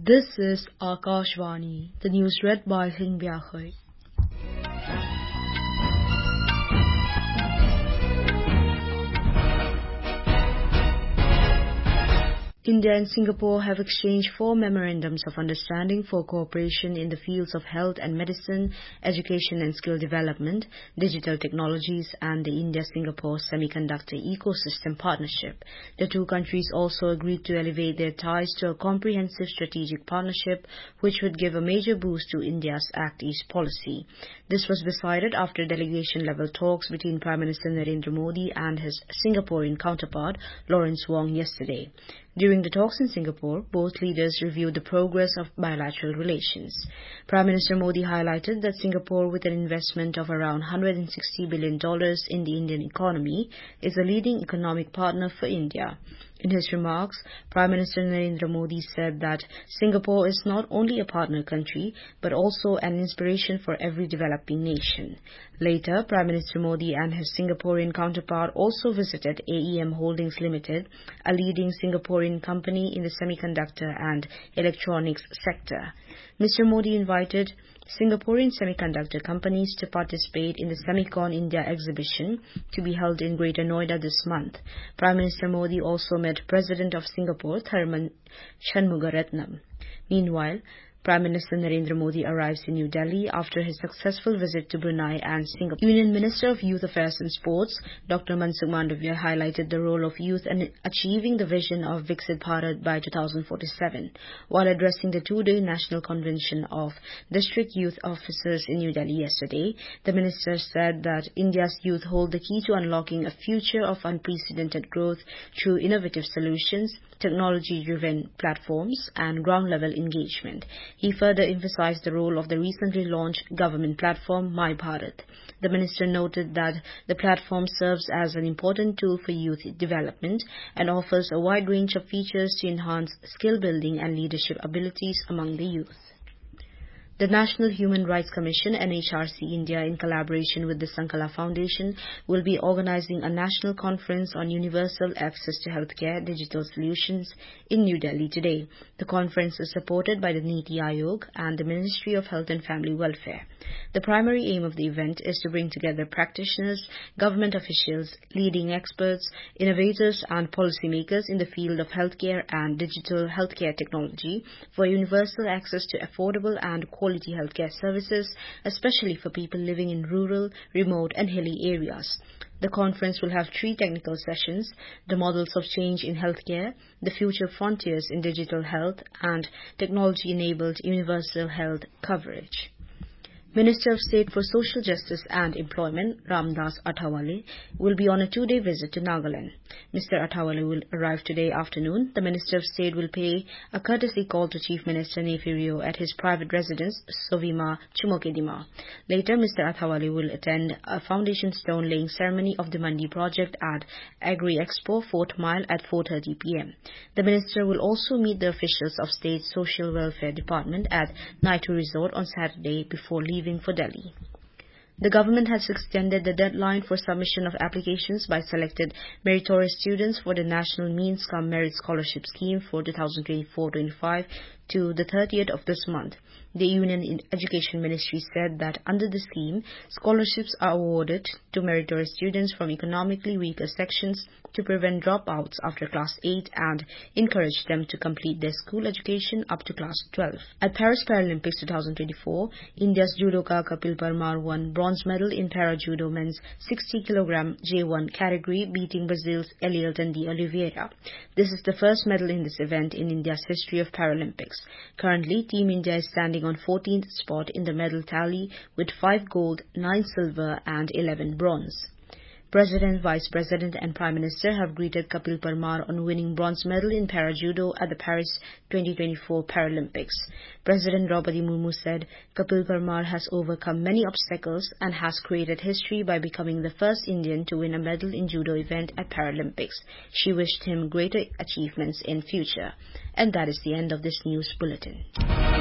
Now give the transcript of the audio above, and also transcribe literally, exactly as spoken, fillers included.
This is Akashvani, the news read by Hing Byakhoy. India and Singapore have exchanged four memorandums of understanding for cooperation in the fields of health and medicine, education and skill development, digital technologies, and the India-Singapore Semiconductor Ecosystem Partnership. The two countries also agreed to elevate their ties to a comprehensive strategic partnership, which would give a major boost to India's Act East policy. This was decided after delegation-level talks between Prime Minister Narendra Modi and his Singaporean counterpart, Lawrence Wong, yesterday. During the talks in Singapore, both leaders reviewed the progress of bilateral relations. Prime Minister Modi highlighted that Singapore, with an investment of around one hundred sixty billion dollars in the Indian economy, is a leading economic partner for India. In his remarks, Prime Minister Narendra Modi said that Singapore is not only a partner country, but also an inspiration for every developing nation. Later, Prime Minister Modi and his Singaporean counterpart also visited A E M Holdings Limited, a leading Singaporean company in the semiconductor and electronics sector. Mister Modi invited Singaporean semiconductor companies to participate in the Semicon India exhibition to be held in Greater Noida this month. Prime Minister Modi also met President of Singapore, Tharman Shanmugaratnam. Meanwhile, Prime Minister Narendra Modi arrives in New Delhi after his successful visit to Brunei and Singapore. Union Minister of Youth Affairs and Sports, Doctor Mansukh Mandavia, highlighted the role of youth in achieving the vision of Viksit Bharat by two thousand forty-seven. While addressing the two-day National Convention of District Youth Officers in New Delhi yesterday, the minister said that India's youth hold the key to unlocking a future of unprecedented growth through innovative solutions, technology-driven platforms, and ground-level engagement. He further emphasized the role of the recently launched government platform, My Bharat. The minister noted that the platform serves as an important tool for youth development and offers a wide range of features to enhance skill building and leadership abilities among the youth. The National Human Rights Commission, N H R C India, in collaboration with the Sankala Foundation, will be organizing a national conference on universal access to healthcare digital solutions in New Delhi today. The conference is supported by the Niti Aayog and the Ministry of Health and Family Welfare. The primary aim of the event is to bring together practitioners, government officials, leading experts, innovators and policymakers in the field of healthcare and digital healthcare technology for universal access to affordable and quality healthcare services, especially for people living in rural, remote and hilly areas. The conference will have three technical sessions: the models of change in healthcare, the future frontiers in digital health, and technology-enabled universal health coverage. Minister of State for Social Justice and Employment, Ramdas Athawale, will be on a two-day visit to Nagaland. Mister Athawale will arrive today afternoon. The Minister of State will pay a courtesy call to Chief Minister Neiphiu Rio at his private residence, Sovima Chumokedima. Later, Mister Athawale will attend a foundation stone-laying ceremony of the Mandi project at Agri Expo, Fort Mile at four thirty p m The Minister will also meet the officials of State Social Welfare Department at Naitu Resort on Saturday before leaving for Delhi. The government has extended the deadline for submission of applications by selected meritorious students for the National Means Cum Merit Scholarship Scheme for twenty twenty-four twenty-five to the thirtieth of this month. The Union Education Ministry said that under the scheme, scholarships are awarded to meritorious students from economically weaker sections to prevent dropouts after class eight and encourage them to complete their school education up to class twelve. At Paris Paralympics twenty twenty-four, India's judoka Kapil Parmar won bronze medal in para-judo men's sixty kilogram J one category, beating Brazil's Elielton de Oliveira. This is the first medal in this event in India's history of Paralympics. Currently, Team India is standing on fourteenth spot in the medal tally with five gold, nine silver and eleven bronze. President, Vice President and Prime Minister have greeted Kapil Parmar on winning bronze medal in para-judo at the Paris twenty twenty-four Paralympics. President Draupadi Murmu said Kapil Parmar has overcome many obstacles and has created history by becoming the first Indian to win a medal in judo event at Paralympics. She wished him greater achievements in future. And that is the end of this news bulletin.